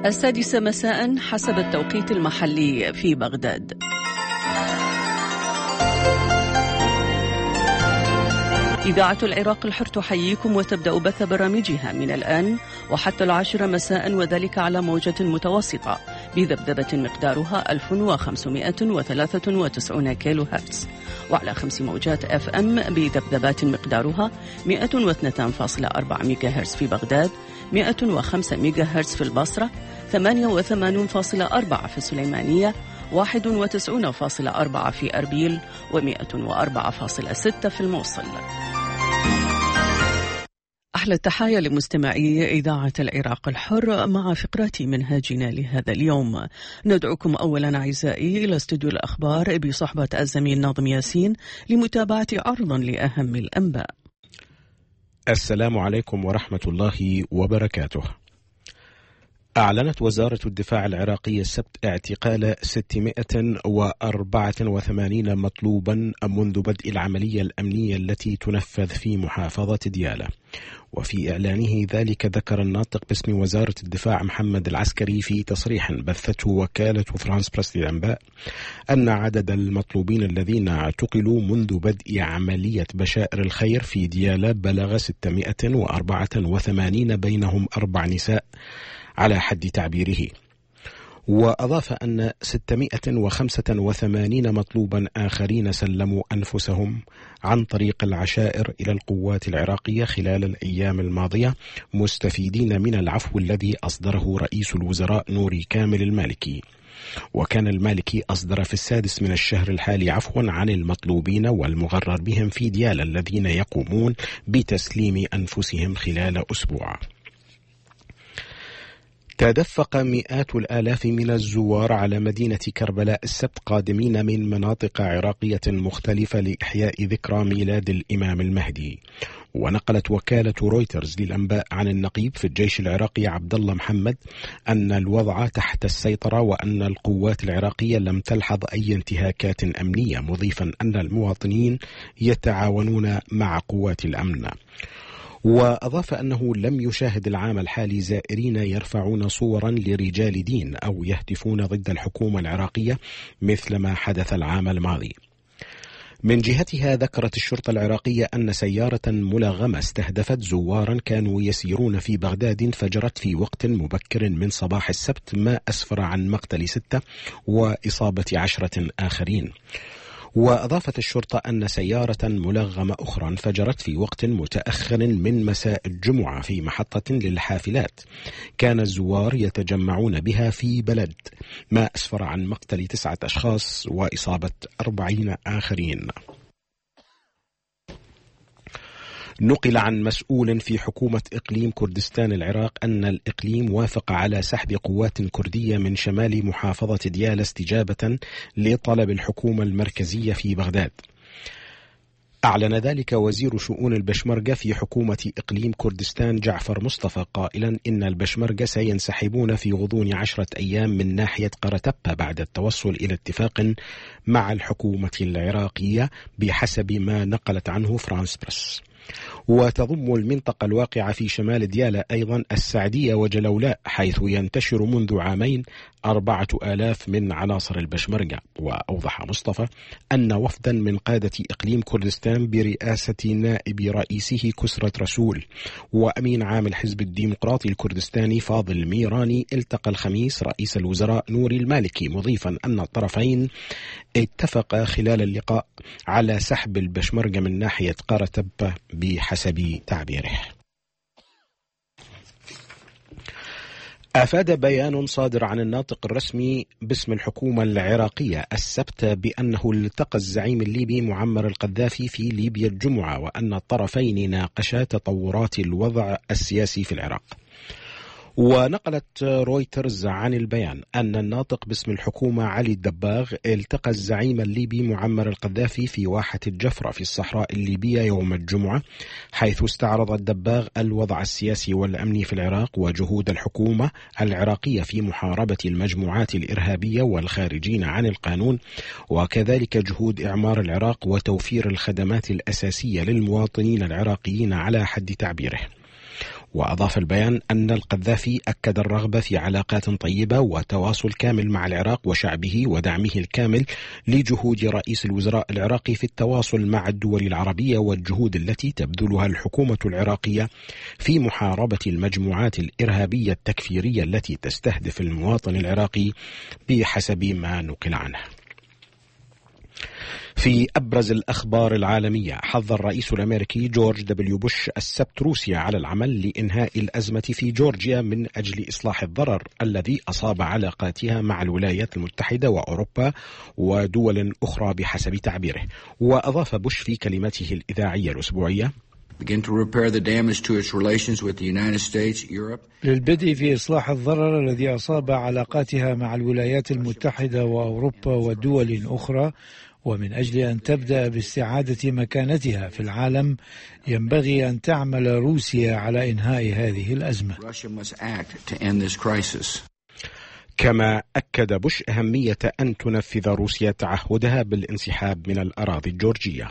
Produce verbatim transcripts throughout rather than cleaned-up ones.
السادسة مساء حسب التوقيت المحلي في بغداد. إذاعة العراق الحر تحييكم وتبدأ بث برامجها من الآن وحتى العاشرة مساء، وذلك على موجة متوسطة بذبذبة مقدارها ألف وخمسمائة وثلاثة وتسعين كيلو هرتز، وعلى خمس موجات اف ام بذبذبات مقدارها مائة واثنين فاصلة أربعة ميجا هرتز في بغداد، مائة وخمسة ميجا هرتز في البصرة، ثمانية وثمانين فاصلة أربعة في السليمانية، واحد وتسعين فاصلة أربعة في أربيل، ومائة وأربعة فاصلة ستة في الموصل. أحلى التحايا لمستمعي إذاعة العراق الحر مع فقرات منهاجنا لهذا اليوم. ندعوكم أولا أعزائي إلى استوديو الأخبار بصحبة الزميل ناظم ياسين لمتابعة عرضا لأهم الأنباء. السلام عليكم ورحمة الله وبركاته. أعلنت وزارة الدفاع العراقية السبت اعتقال ستمائة وأربعة وثمانين مطلوبا منذ بدء العملية الأمنية التي تنفذ في محافظة ديالى. وفي إعلانه ذلك ذكر الناطق باسم وزارة الدفاع محمد العسكري في تصريح بثته وكالة فرانس بريس للأنباء أن عدد المطلوبين الذين اعتقلوا منذ بدء عملية بشائر الخير في ديالى بلغ ستمائة وأربعة وثمانين، بينهم أربع نساء على حد تعبيره. وأضاف أن ستمائة وخمسة وثمانين مطلوبا آخرين سلموا أنفسهم عن طريق العشائر إلى القوات العراقية خلال الأيام الماضية، مستفيدين من العفو الذي أصدره رئيس الوزراء نوري كامل المالكي. وكان المالكي أصدر في السادس من الشهر الحالي عفوا عن المطلوبين والمغرر بهم في ديالى الذين يقومون بتسليم أنفسهم خلال أسبوع. تدفق مئات الآلاف من الزوار على مدينة كربلاء السبت قادمين من مناطق عراقية مختلفة لإحياء ذكرى ميلاد الإمام المهدي. ونقلت وكالة رويترز للأنباء عن النقيب في الجيش العراقي عبد الله محمد أن الوضع تحت السيطرة وأن القوات العراقية لم تلحظ أي انتهاكات أمنية، مضيفا أن المواطنين يتعاونون مع قوات الأمن. وأضاف أنه لم يشاهد العام الحالي زائرين يرفعون صورا لرجال دين أو يهتفون ضد الحكومة العراقية مثل ما حدث العام الماضي. من جهتها ذكرت الشرطة العراقية أن سيارة ملغمة استهدفت زوارا كانوا يسيرون في بغداد انفجرت في وقت مبكر من صباح السبت، ما أسفر عن مقتل ستة وإصابة عشرة آخرين. وأضافت الشرطة أن سيارة ملغمة أخرى انفجرت في وقت متأخر من مساء الجمعة في محطة للحافلات كان الزوار يتجمعون بها في بلد، ما أسفر عن مقتل تسعة أشخاص وإصابة أربعين آخرين. نقل عن مسؤول في حكومة إقليم كردستان العراق أن الإقليم وافق على سحب قوات كردية من شمال محافظة ديالى استجابة لطلب الحكومة المركزية في بغداد. أعلن ذلك وزير شؤون البشمركة في حكومة إقليم كردستان جعفر مصطفى قائلا إن البشمركة سينسحبون في غضون عشرة أيام من ناحية قرتبة بعد التوصل إلى اتفاق مع الحكومة العراقية بحسب ما نقلت عنه فرانس بريس. وتضم المنطقة الواقعة في شمال ديالى أيضا السعدية وجلولاء، حيث ينتشر منذ عامين أربعة آلاف من عناصر البشمركة. وأوضح مصطفى أن وفدا من قادة إقليم كردستان برئاسة نائب رئيسه كسرة رسول وأمين عام الحزب الديمقراطي الكردستاني فاضل ميراني التقى الخميس رئيس الوزراء نوري المالكي، مضيفا أن الطرفين اتفقا خلال اللقاء على سحب البشمركة من ناحية قرتبة بحسب تعبيره. أفاد بيان صادر عن الناطق الرسمي باسم الحكومة العراقية السبت بأنه التقى الزعيم الليبي معمر القذافي في ليبيا الجمعة، وأن الطرفين ناقشا تطورات الوضع السياسي في العراق. ونقلت رويترز عن البيان أن الناطق باسم الحكومة علي الدباغ التقى الزعيم الليبي معمر القذافي في واحة الجفرة في الصحراء الليبية يوم الجمعة، حيث استعرض الدباغ الوضع السياسي والأمني في العراق وجهود الحكومة العراقية في محاربة المجموعات الإرهابية والخارجين عن القانون، وكذلك جهود إعمار العراق وتوفير الخدمات الأساسية للمواطنين العراقيين على حد تعبيره. وأضاف البيان أن القذافي أكد الرغبة في علاقات طيبة وتواصل كامل مع العراق وشعبه ودعمه الكامل لجهود رئيس الوزراء العراقي في التواصل مع الدول العربية والجهود التي تبذلها الحكومة العراقية في محاربة المجموعات الإرهابية التكفيرية التي تستهدف المواطن العراقي بحسب ما نقل عنه. في أبرز الأخبار العالمية، حظ الرئيس الأمريكي جورج دبليو بوش السبت روسيا على العمل لإنهاء الأزمة في جورجيا من أجل إصلاح الضرر الذي أصاب علاقاتها مع الولايات المتحدة وأوروبا ودول أخرى بحسب تعبيره. وأضاف بوش في كلمته الإذاعية الأسبوعية: للبدء في إصلاح الضرر الذي أصاب علاقاتها مع الولايات المتحدة وأوروبا ودول أخرى، ومن أجل أن تبدأ باستعادة مكانتها في العالم ينبغي أن تعمل روسيا على إنهاء هذه الأزمة. كما أكد بوش أهمية أن تنفذ روسيا تعهدها بالانسحاب من الأراضي الجورجية.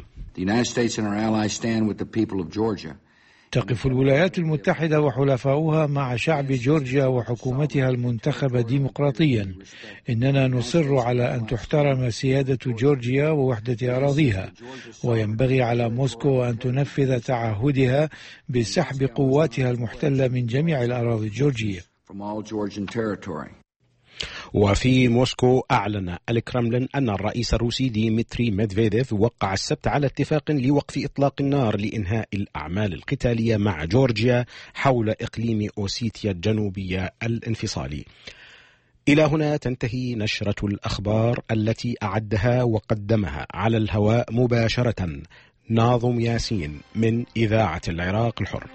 تقف الولايات المتحدة وحلفاؤها مع شعب جورجيا وحكومتها المنتخبة ديمقراطيا. إننا نصر على أن تحترم سيادة جورجيا ووحدة أراضيها، وينبغي على موسكو أن تنفذ تعهدها بسحب قواتها المحتلة من جميع الأراضي الجورجية. وفي موسكو، أعلن الكرملين أن الرئيس الروسي ديمتري ميدفيديف وقع السبت على اتفاق لوقف إطلاق النار لإنهاء الأعمال القتالية مع جورجيا حول إقليم أوسيتيا الجنوبية الانفصالي. إلى هنا تنتهي نشرة الأخبار التي أعدها وقدمها على الهواء مباشرة ناظم ياسين من إذاعة العراق الحر.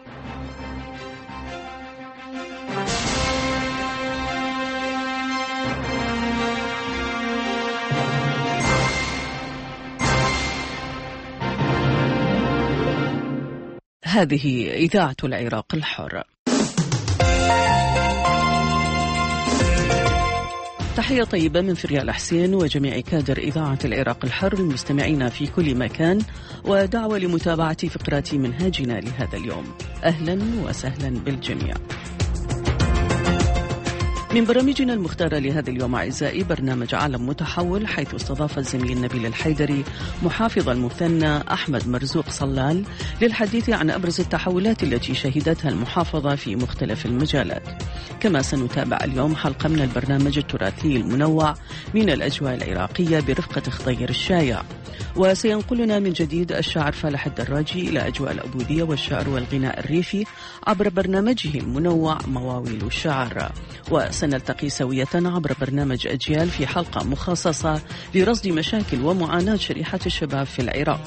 هذه إذاعة العراق الحر. تحية طيبة من فريال حسين وجميع كادر إذاعة العراق الحر المستمعين في كل مكان، ودعوة لمتابعة فقرات منهاجنا لهذا اليوم. أهلا وسهلا بالجميع. من برامجنا المختارة لهذا اليوم أعزائي برنامج عالم متحول، حيث استضاف الزميل نبيل الحيدري محافظ المثنى أحمد مرزوق صلال للحديث عن أبرز التحولات التي شهدتها المحافظة في مختلف المجالات. كما سنتابع اليوم حلقة من البرنامج التراثي المنوع من الأجواء العراقية برفقة خضير الشايع، وسينقلنا من جديد الشاعر فالح الدراجي إلى أجواء العبودية والشعر والغناء الريفي عبر برنامجه المنوع مواويل الشعر. وسنلتقي سوية عبر برنامج أجيال في حلقة مخصصة لرصد مشاكل ومعاناة شريحة الشباب في العراق.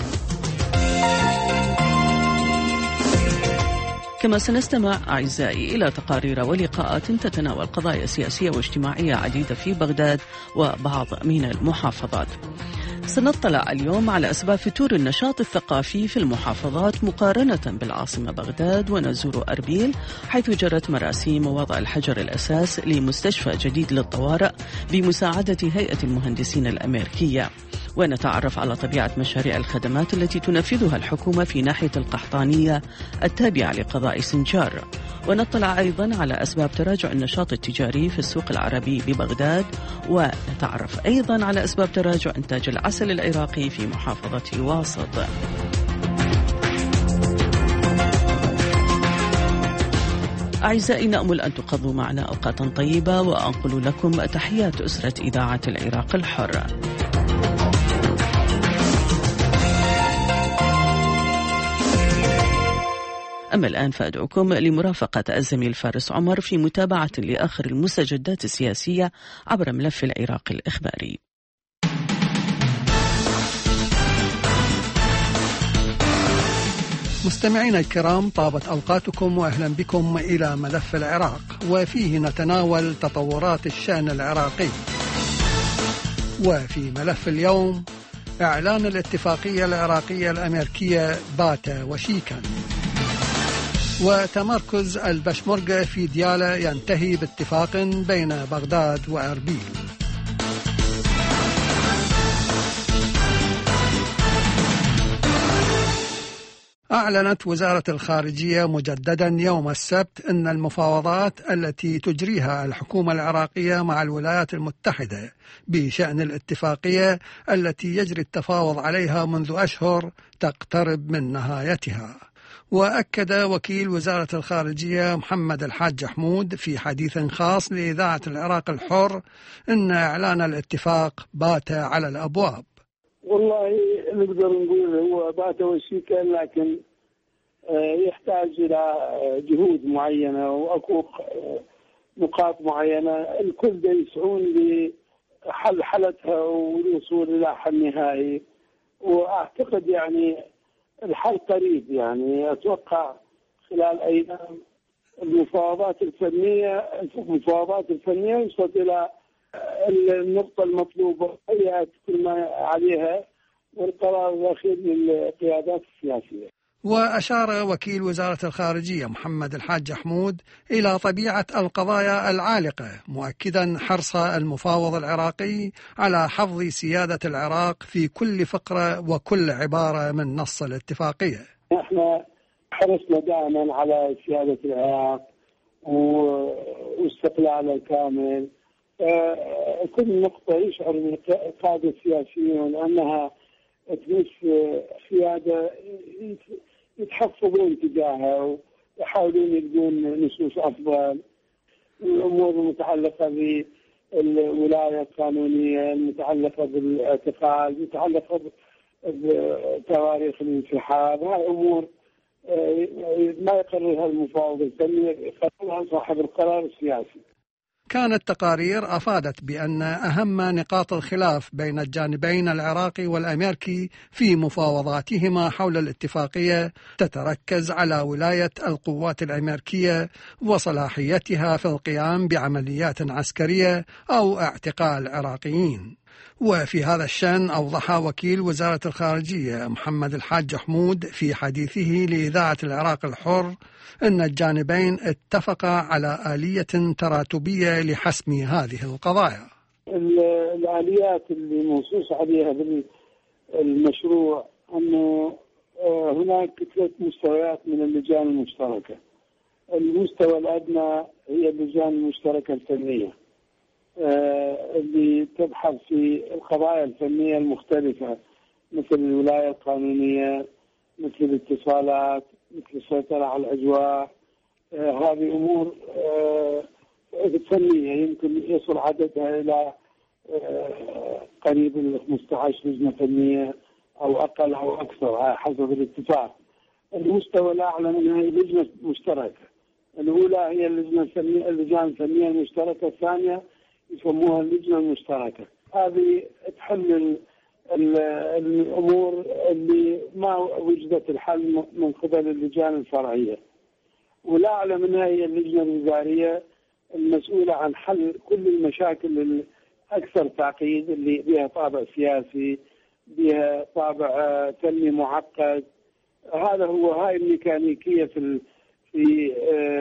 كما سنستمع أعزائي إلى تقارير ولقاءات تتناول قضايا سياسية واجتماعية عديدة في بغداد وبعض من المحافظات. سنطلع اليوم على أسباب فتور النشاط الثقافي في المحافظات مقارنة بالعاصمة بغداد، ونزور أربيل حيث جرت مراسيم وضع الحجر الأساس لمستشفى جديد للطوارئ بمساعدة هيئة المهندسين الأمريكية، ونتعرف على طبيعة مشاريع الخدمات التي تنفذها الحكومة في ناحية القحطانية التابعة لقضاء سنجار، ونطلع أيضا على أسباب تراجع النشاط التجاري في السوق العربي ببغداد، ونتعرف أيضا على أسباب تراجع إنتاج العسل العراقي في محافظة واسط. أعزائي، نأمل أن تقضوا معنا أوقاتا طيبة، وأنقل لكم تحيات أسرة إذاعة العراق الحر. أما الآن فأدعوكم لمرافقة الزميل فارس عمر في متابعة لآخر المستجدات السياسية عبر ملف العراق الإخباري. مستمعينا الكرام، طابت أوقاتكم وأهلا بكم إلى ملف العراق، وفيه نتناول تطورات الشأن العراقي. وفي ملف اليوم إعلان الاتفاقية العراقية الأمريكية بات وشيكا، وتمركز البشمركة في ديالى ينتهي باتفاق بين بغداد وأربيل. وأعلنت وزارة الخارجية مجددا يوم السبت أن المفاوضات التي تجريها الحكومة العراقية مع الولايات المتحدة بشأن الاتفاقية التي يجري التفاوض عليها منذ أشهر تقترب من نهايتها. وأكد وكيل وزارة الخارجية محمد الحاج حمود في حديث خاص لإذاعة العراق الحر أن إعلان الاتفاق بات على الأبواب. والله نقدر نقول هو بات وشيكا، لكن يحتاج إلى جهود معينة وأكو نقاط معينة الكل دا يسعون لحل حلتها والوصول إلى حل نهائي، وأعتقد يعني الحل قريب. يعني أتوقع خلال أيام المفاوضات الفنية المفاوضات الفنية يوصل إلى النقطة المطلوبة هي كل ما عليها والقرار الأخير للقيادات السياسية. وأشار وكيل وزارة الخارجية محمد الحاج حمود إلى طبيعة القضايا العالقة، مؤكدا حرص المفاوض العراقي على حفظ سيادة العراق في كل فقرة وكل عبارة من نص الاتفاقية. احنا حرصنا دائما على سيادة العراق واستقلاله الكامل. كل نقطة يشعر القادة السياسيون أنها تمس سيادة يتحفظون تجاهها ويحاولون يلقون نصوص أفضل. الأمور المتعلقة بالولاية القانونية، المتعلقة بالاعتقال، المتعلقة بتواريخ الانسحاب، هاي أمور ما يقررها المفاوض الفني، يقررها صاحب القرار السياسي. كانت تقارير أفادت بأن أهم نقاط الخلاف بين الجانبين العراقي والأمريكي في مفاوضاتهما حول الاتفاقية تتركز على ولاية القوات الأمريكية وصلاحيتها في القيام بعمليات عسكرية أو اعتقال عراقيين. وفي هذا الشأن أوضح وكيل وزارة الخارجية محمد الحاج حمود في حديثه لإذاعة العراق الحر أن الجانبين اتفقا على آلية تراتبية لحسم هذه القضايا. الآليات اللي منصوص عليها بالمشروع أنه هناك ثلاث مستويات من اللجان المشتركة. المستوى الأدنى هي اللجان المشتركة الفنية اللي تبحث في القضايا الفنية المختلفة، مثل الولاية القانونية، مثل الاتصالات، مثل السيطرة على الأجواء. آه هذه أمور آه فنية يمكن يصل عددها إلى آه قريب من خمسة عشر لجنة فنية أو أقل أو أكثر حسب الاتفاق. المستوى الأعلى منها هي لجنة مشتركة. الأولى هي اللجنة الفنية، اللجان الفنية المشتركة. الثانية يسموها اللجنة المشتركة. هذه تحل الأمور اللي ما وجدت الحل من قبل اللجان الفرعية. والأعلى منها هي اللجنة الوزارية المسؤولة عن حل كل المشاكل الأكثر تعقيد اللي بها طابع سياسي، بها طابع فني معقد. هذا هو هاي الميكانيكية في في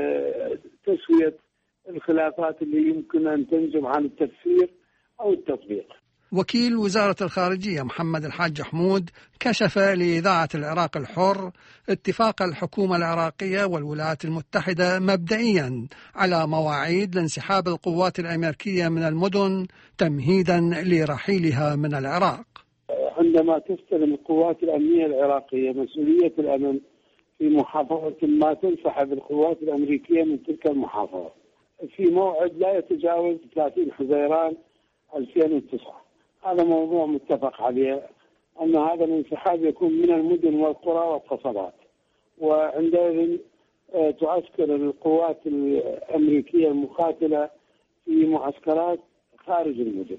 تسوية الخلافات اللي يمكن أن تنجم عن التفسير أو التطبيق. وكيل وزارة الخارجية محمد الحاج حمود كشف لإذاعة العراق الحر اتفاق الحكومة العراقية والولايات المتحدة مبدئيا على مواعيد لانسحاب القوات الأمريكية من المدن تمهيدا لرحيلها من العراق. عندما تستلم القوات الأمنية العراقية مسؤولية الأمن في محافظة ما، تنسحب القوات الأمريكية من تلك المحافظة في موعد لا يتجاوز ثلاثين حزيران ألفين وتسعة. هذا موضوع متفق عليه، أن هذا الانسحاب يكون من المدن والقرى والقصبات، وعندئذ تعسكر القوات الأمريكية المقاتلة في معسكرات خارج المدن،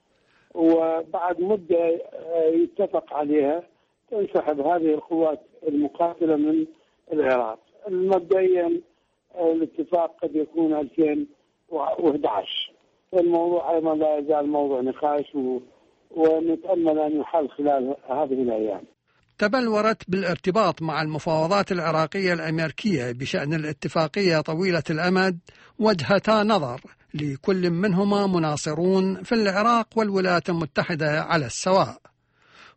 وبعد مدة يتفق عليها تنسحب هذه القوات المقاتلة من العراق. مبدئيا الاتفاق قد يكون ألفين وأحد عشر. الموضوع أيضا لا يزال موضوع نقاش ونتأمل أن يحل خلال هذه الأيام. تبلورت بالارتباط مع المفاوضات العراقية الأمريكية بشأن الاتفاقية طويلة الأمد وجهتا نظر لكل منهما مناصرون في العراق والولايات المتحدة على السواء.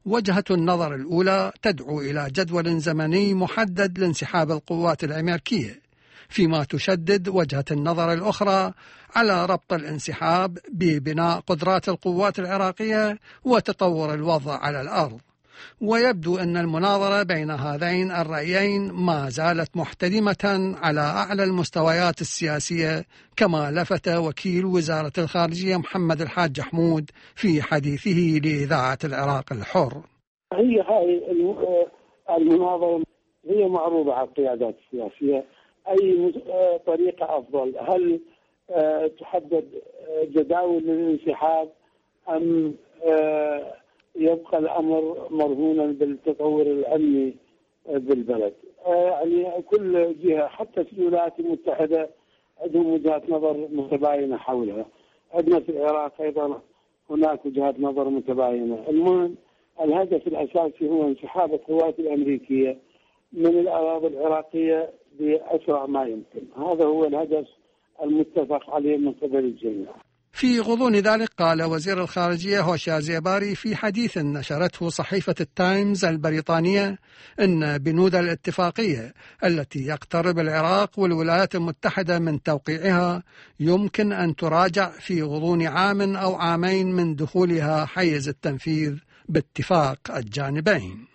وجهة النظر الأولى تدعو إلى جدول زمني محدد لانسحاب القوات الأمريكية، فيما تشدد وجهة النظر الأخرى على ربط الانسحاب ببناء قدرات القوات العراقية وتطور الوضع على الأرض. ويبدو أن المناظرة بين هذين الرأيين ما زالت محتدمة على أعلى المستويات السياسية، كما لفت وكيل وزارة الخارجية محمد الحاج حمود في حديثه لإذاعة العراق الحر. هي هاي المناظرة هي معروضة على القيادات السياسية، أي طريقة أفضل؟ هل تحدد جداول للانسحاب أم يبقى الأمر مرهونا بالتطور الأمني بالبلد؟ يعني كل جهة حتى في الولايات المتحدة عندهم وجهات نظر متباينة حولها، عندنا في العراق أيضا هناك وجهات نظر متباينة. المهم الهدف الأساسي هو انسحاب القوات الأمريكية من الأراضي العراقية بأسرع ما يمكن، هذا هو الهدف المتفق عليه من قبل الجميع. في غضون ذلك قال وزير الخارجية هوشيار زيباري في حديث نشرته صحيفة التايمز البريطانية أن بنود الاتفاقية التي يقترب العراق والولايات المتحدة من توقيعها يمكن أن تراجع في غضون عام أو عامين من دخولها حيز التنفيذ باتفاق الجانبين.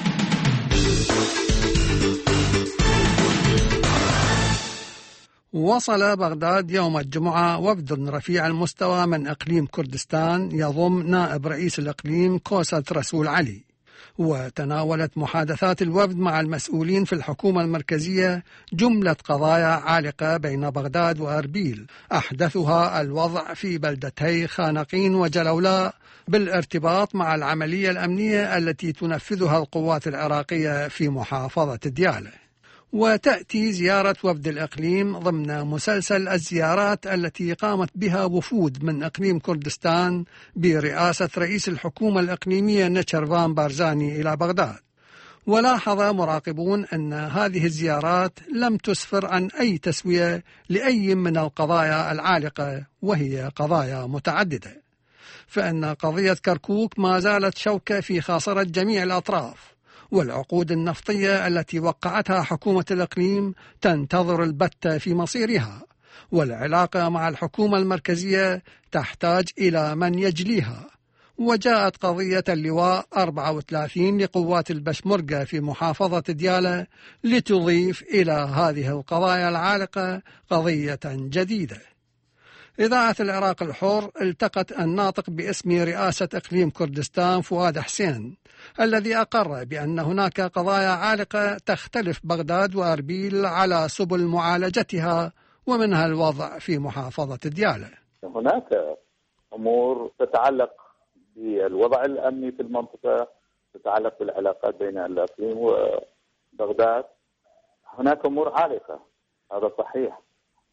وصل بغداد يوم الجمعة وفد رفيع المستوى من إقليم كردستان يضم نائب رئيس الإقليم كوسة رسول علي، وتناولت محادثات الوفد مع المسؤولين في الحكومة المركزية جملة قضايا عالقة بين بغداد وأربيل، أحدثها الوضع في بلدتي خانقين وجلولاء بالارتباط مع العملية الأمنية التي تنفذها القوات العراقية في محافظة ديالى. وتأتي زيارة وفد الإقليم ضمن مسلسل الزيارات التي قامت بها وفود من إقليم كردستان برئاسة رئيس الحكومة الإقليمية نتشرفان بارزاني إلى بغداد. ولاحظ مراقبون أن هذه الزيارات لم تسفر عن أي تسوية لأي من القضايا العالقة، وهي قضايا متعددة، فإن قضية كركوك ما زالت شوكة في خاصرة جميع الأطراف، والعقود النفطية التي وقعتها حكومة الإقليم تنتظر البتة في مصيرها، والعلاقة مع الحكومة المركزية تحتاج إلى من يجليها. وجاءت قضية اللواء أربعة وثلاثين لقوات البشمركة في محافظة ديالى لتضيف إلى هذه القضايا العالقة قضية جديدة. إذاعة العراق الحر التقت الناطق باسم رئاسة إقليم كردستان فؤاد حسين، الذي أقر بأن هناك قضايا عالقة تختلف بغداد وأربيل على سبل معالجتها، ومنها الوضع في محافظة ديالى. هناك أمور تتعلق بالوضع الأمني في المنطقة، تتعلق بالعلاقات بين الإقليم وبغداد. هناك أمور عالقة، هذا صحيح،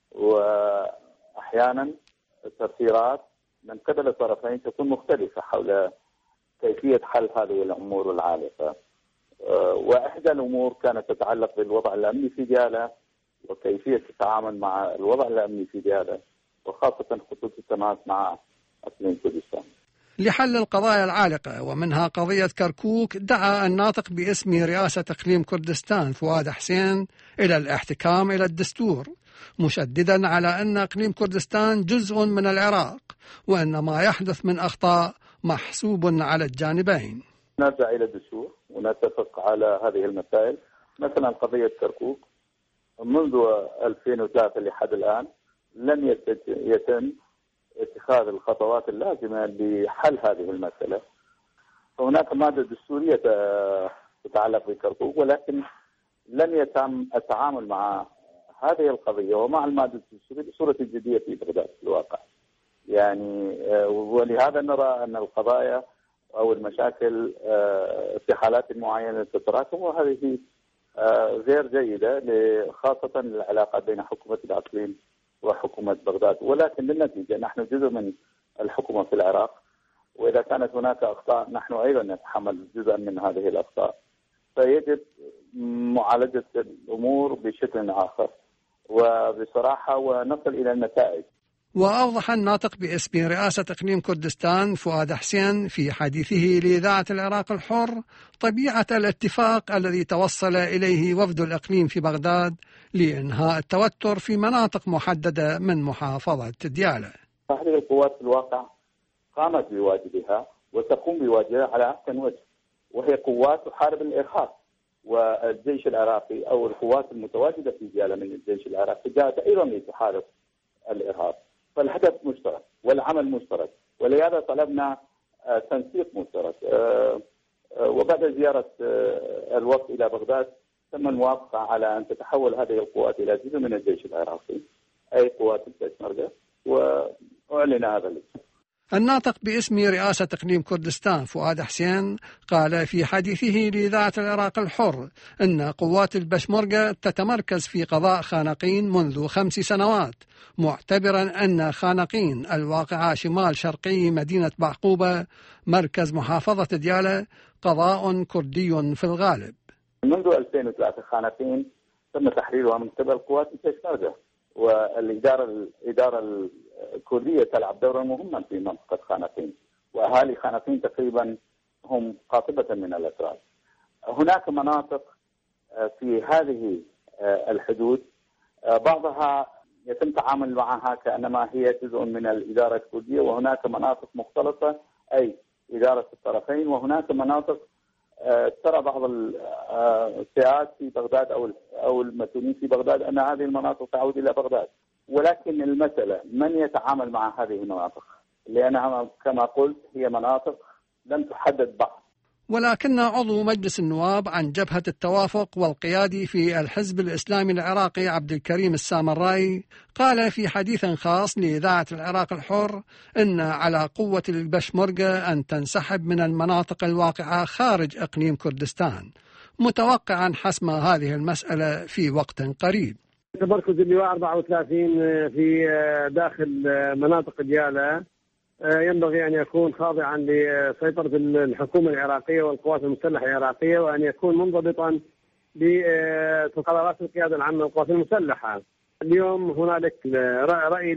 وأحيانا التفسيرات من قبل الطرفين تكون مختلفة حول كيفية حل هذه الأمور العالقة. وإحدى الأمور كانت تتعلق بالوضع الأمني في ديالى وكيفية التعامل مع الوضع الأمني في ديالى، وخاصة خطوط التماس مع إقليم كردستان. لحل القضايا العالقة ومنها قضية كركوك، دعا الناطق باسم رئاسة إقليم كردستان فؤاد حسين إلى الاحتكام إلى الدستور، مشددا على أن إقليم كردستان جزء من العراق، وأن ما يحدث من أخطاء محسوب على الجانبين. نرجع إلى الدستور ونتفق على هذه المسائل. مثلا قضية كركوك منذ ألفين وثلاثة لحد الآن لم يتم اتخاذ الخطوات اللازمة لحل هذه المسألة. فهناك مادة دستورية تتعلق بكركوك، ولكن لم يتم التعامل مع هذه القضية ومع المادة الدستورية بصورة جدية في بغداد في الواقع. يعني ولهذا نرى أن القضايا أو المشاكل في حالات معينة تتراكم، وهذه غير جيدة خاصة العلاقات بين حكومة الإقليم وحكومة بغداد. ولكن بالنتيجة نحن جزء من الحكومة في العراق، وإذا كانت هناك أخطاء نحن أيضا نتحمل جزءا من هذه الأخطاء، فيجب معالجة الأمور بشكل آخر وبصراحة ونصل إلى النتائج. وأوضح الناطق باسم رئاسة إقليم كردستان فؤاد حسين في حديثه لإذاعة العراق الحر طبيعة الاتفاق الذي توصل إليه وفد الإقليم في بغداد لإنهاء التوتر في مناطق محددة من محافظة ديالى. هذه القوات في الواقع قامت بواجبها وتقوم بواجبها على أحسن وجه، وهي قوات تحارب الإرهاب، والجيش العراقي أو القوات المتواجدة في ديالى من الجيش العراقي جاءت أيضا لتحارب الإرهاب. فالهدف مشترك والعمل مشترك، ولهذا طلبنا تنسيق مشترك. وبعد زيارة الوفد إلى بغداد تم الموافقة على أن تتحول هذه القوات إلى جزء من الجيش العراقي، أي قوات البشمركة، وأعلن هذا الاسم. الناطق باسم رئاسة إقليم كردستان فؤاد حسين قال في حديثه لإذاعة العراق الحر أن قوات البشمركة تتمركز في قضاء خانقين منذ خمس سنوات، معتبرا أن خانقين الواقعة شمال شرقي مدينة بعقوبة مركز محافظة ديالى قضاء كردي في الغالب. منذ ألفين وثلاثة خانقين تم تحريرها من قبل قوات البشمركة، والإدارة الإدارة الكردية تلعب دورا مهما في منطقة خانقين، وأهالي خانقين تقريبا هم قاطبة من الأتراك. هناك مناطق في هذه الحدود بعضها يتم التعامل معها كأنما هي جزء من الإدارة الكردية، وهناك مناطق مختلطة أي إدارة الطرفين، وهناك مناطق ترى بعض الفئات في بغداد أو أو المسؤولين في بغداد أن هذه المناطق تعود إلى بغداد، ولكن المسألة من يتعامل مع هذه المناطق، لأنها كما قلت هي مناطق لم تحدد بعد. ولكن عضو مجلس النواب عن جبهة التوافق والقيادي في الحزب الإسلامي العراقي عبد الكريم السامرائي قال في حديث خاص لإذاعة العراق الحر إن على قوة البشمركة أن تنسحب من المناطق الواقعة خارج إقليم كردستان، متوقعا حسم هذه المسألة في وقت قريب. تمركز اللواء أربعة وثلاثين في داخل مناطق ديالى ينبغي أن يكون خاضعا لسيطرة الحكومة العراقية والقوات المسلحة العراقية، وأن يكون منضبطا بقرارات القيادة العامة للقوات المسلحة. اليوم هنالك رأي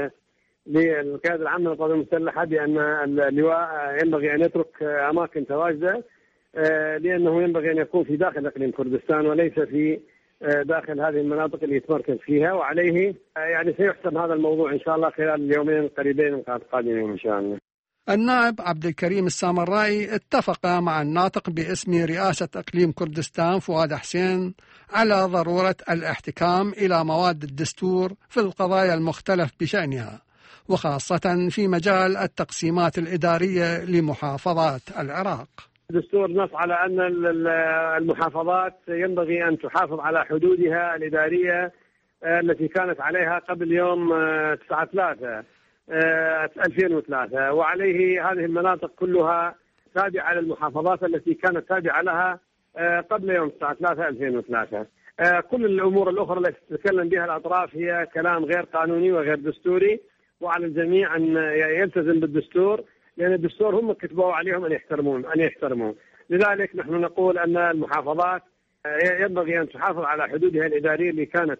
للقيادة العامة للقوات المسلحة بأن اللواء ينبغي أن يترك أماكن تواجده، لأنه ينبغي أن يكون في داخل إقليم كردستان وليس في داخل هذه المناطق اللي يتمركز فيها، وعليه يعني سيحسم هذا الموضوع إن شاء الله خلال اليومين القريبين القادمين إن شاء الله. النائب عبد الكريم السامرائي اتفق مع الناطق باسم رئاسة إقليم كردستان فؤاد حسين على ضرورة الاحتكام إلى مواد الدستور في القضايا المختلف بشأنها، وخاصة في مجال التقسيمات الإدارية لمحافظات العراق. الدستور نص على أن المحافظات ينبغي أن تحافظ على حدودها الإدارية التي كانت عليها قبل يوم تسعة ثلاثة ألفين وثلاثة، وعليه هذه المناطق كلها تابعة للمحافظات التي كانت تابعة لها قبل يوم تسعة ثلاثة ألفين وثلاثة. كل الأمور الأخرى التي تتكلم بها الأطراف هي كلام غير قانوني وغير دستوري، وعلى الجميع أن يلتزم بالدستور، لأن الدستور هم كتبوا عليهم أن يحترمون أن يحترمون. لذلك نحن نقول أن المحافظات ينبغي أن تحافظ على حدودها الإدارية اللي كانت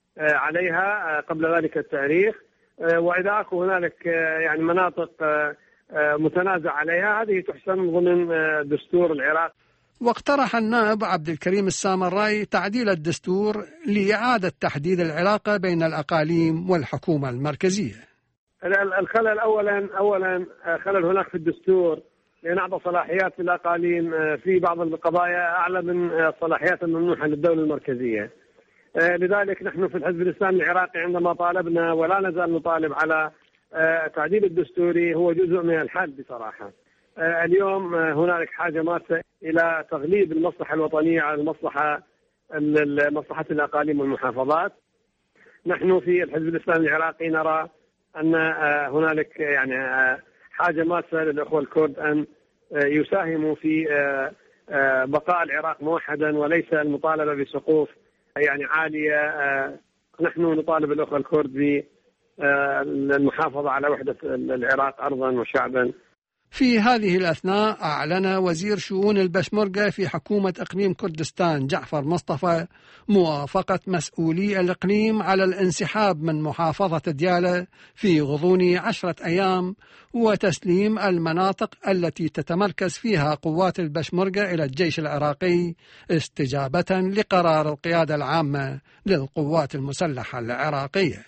عليها قبل ذلك التاريخ، وإذا أكو هنالك يعني مناطق متنازع عليها هذه تحسم ضمن دستور العراق. واقترح النائب عبد الكريم السامرائي تعديل الدستور لإعادة تحديد العلاقة بين الأقاليم والحكومة المركزية. الخلل أولا أولا خلل هناك في الدستور، لأن أعطى صلاحيات للأقاليم في بعض القضايا أعلى من الصلاحيات الممنوحة للدولة المركزية. لذلك نحن في الحزب الإسلامي العراقي عندما طالبنا ولا نزال نطالب على تعديل الدستوري هو جزء من الحل بصراحة. اليوم هنالك حاجة ماسة إلى تغليب المصلحة الوطنية على المصلحة مصلحة الأقاليم والمحافظات. نحن في الحزب الإسلامي العراقي نرى أن هنالك يعني حاجة ماسة للأخوة الكرد أن يساهموا في بقاء العراق موحدا وليس المطالبة بسقوف يعني عالية. نحن نطالب الأخوة الكرد بالمحافظة على وحدة العراق أرضا وشعبا. في هذه الأثناء أعلن وزير شؤون البشمركة في حكومة إقليم كردستان جعفر مصطفى موافقة مسؤولي الإقليم على الانسحاب من محافظة ديالى في غضون عشرة أيام وتسليم المناطق التي تتمركز فيها قوات البشمركة إلى الجيش العراقي استجابة لقرار القيادة العامة للقوات المسلحة العراقية.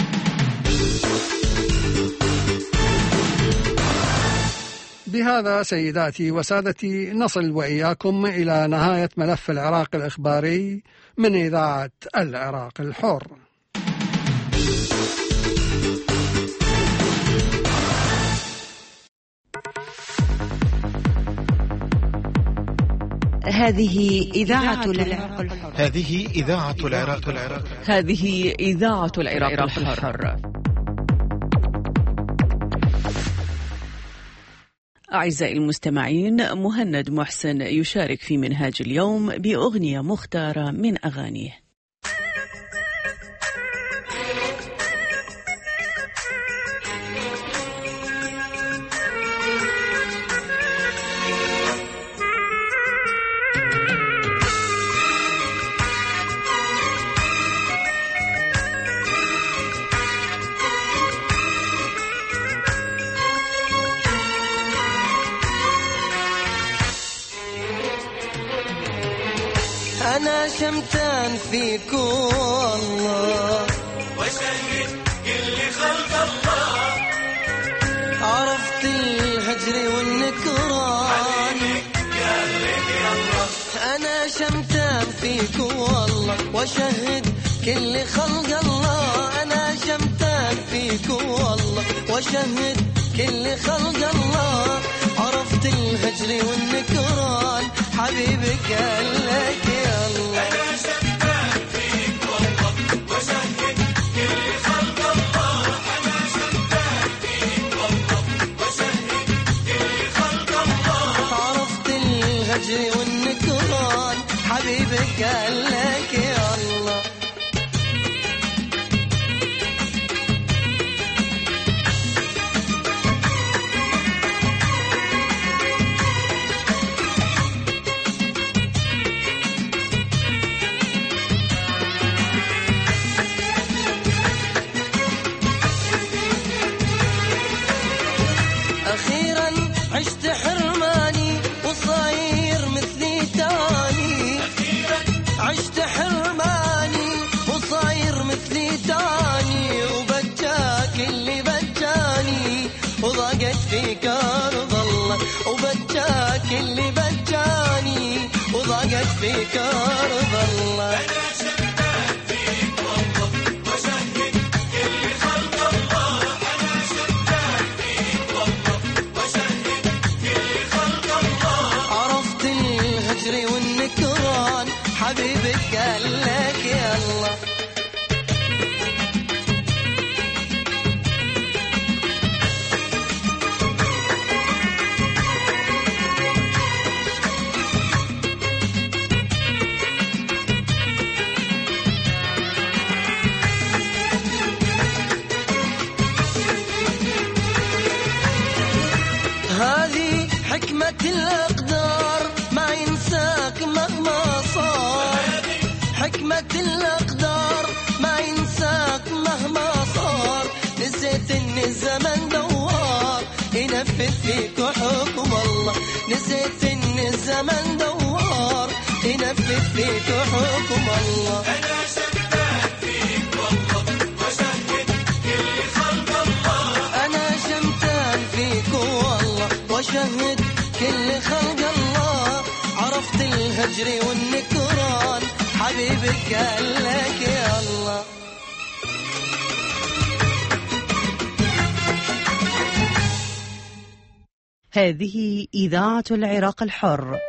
بهذا سيداتي وسادتي نصل وإياكم إلى نهاية ملف العراق الإخباري من إذاعة العراق الحر. هذه إذاعة العراق الحر. هذه إذاعة العراق الحر. هذه إذاعة العراق الحر. أعزائي المستمعين، مهند محسن يشارك في منهاج اليوم بأغنية مختارة من أغانيه. أنا شمتان فيك والله وشهد كل خلق الله، عرفت الهجر والنكران أنا شمتان فيك والله وشهد كل خلق الله، أنا شمتان فيك والله وشهد كل خلق الله، عرفت الهجر والنكران حبيبك قال لك يا الله. أنا شمتان فيك والله وشهد كل خلق الله، أنا شمتان فيك والله وشهد كل خلق الله، عرفت الهجر والنكران حبيبك قال لك يا الله. عشت حرماني وصاير مثلي تاني، عشت حرماني وصاير مثلي تاني، وبجاك اللي بجاني وضاقت فيك أرض الله، وبجاك اللي بجاني وضاقت فيك أرض الله. أنا شمتان فيك والله وشهد كل خلق الله، أنا شمتان فيك والله وشهد كل خلق الله، عرفت الهجر والنكران حبيبك قال لك يا الله. هذه حكمة الأقدار ما ينساك مهما صار، حكمة الأقدار ما ينساك مهما صار، نسيت إن الزمن دوار ينفذ فيك حكم الله، نسيت إن الزمن دوار ينفذ فيك حكم الله. أنا شمتان فيك والله وشهد كل خلق الله، أنا شمتان فيك والله وشهد كل خلق الله، عرفت الهجر والنكران حبيبك قال لك يا الله. هذه إذاعة العراق الحر.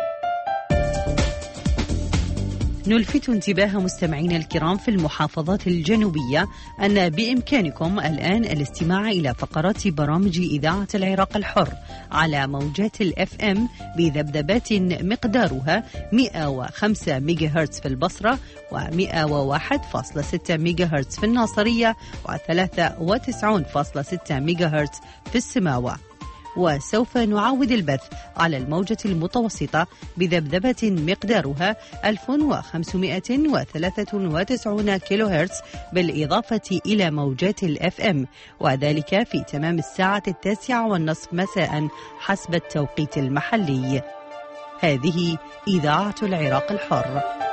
نلفت انتباه مستمعينا الكرام في المحافظات الجنوبية أن بإمكانكم الآن الاستماع إلى فقرات برامج إذاعة العراق الحر على موجات الإف إم بذبذبات مقدارها مئة وخمسة ميجا هرتز في البصرة ومئة وواحد فاصلة ستة ميجا هرتز في الناصرية وثلاثة وتسعين فاصلة ستة ميجا هرتز في السماوة. وسوف نعاود البث على الموجة المتوسطة بذبذبة مقدارها ألف وخمسمائة وثلاثة وتسعين كيلو هرتز، بالإضافة إلى موجات الأف أم، وذلك في تمام الساعة التاسعة والنصف مساء حسب التوقيت المحلي. هذه إذاعة العراق الحر.